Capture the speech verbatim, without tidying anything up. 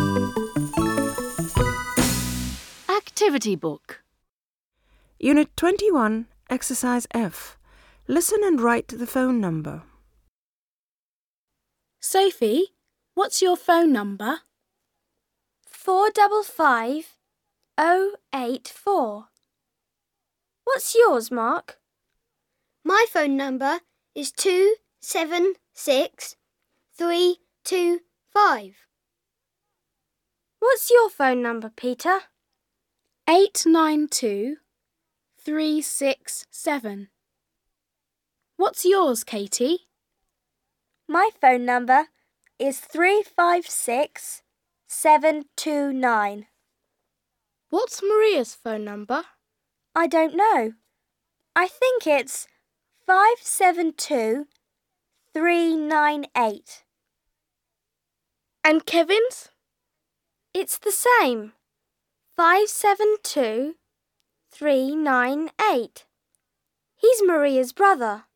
Activity book. Unit twenty-one, Exercise F. Listen and write the phone number. Sophie, what's your phone number? Four double five oh eight four. What's yours, Mark? My phone number is two seven six three two five. What's your phone number, Peter? Eight nine two three six seven. What's yours, Katie? My phone number is three five six seven two nine. What's Maria's phone number? I don't know. I think it's five seven two three nine eight. And Kevin's? It's the same. five seven two three nine eight. He's Maria's brother.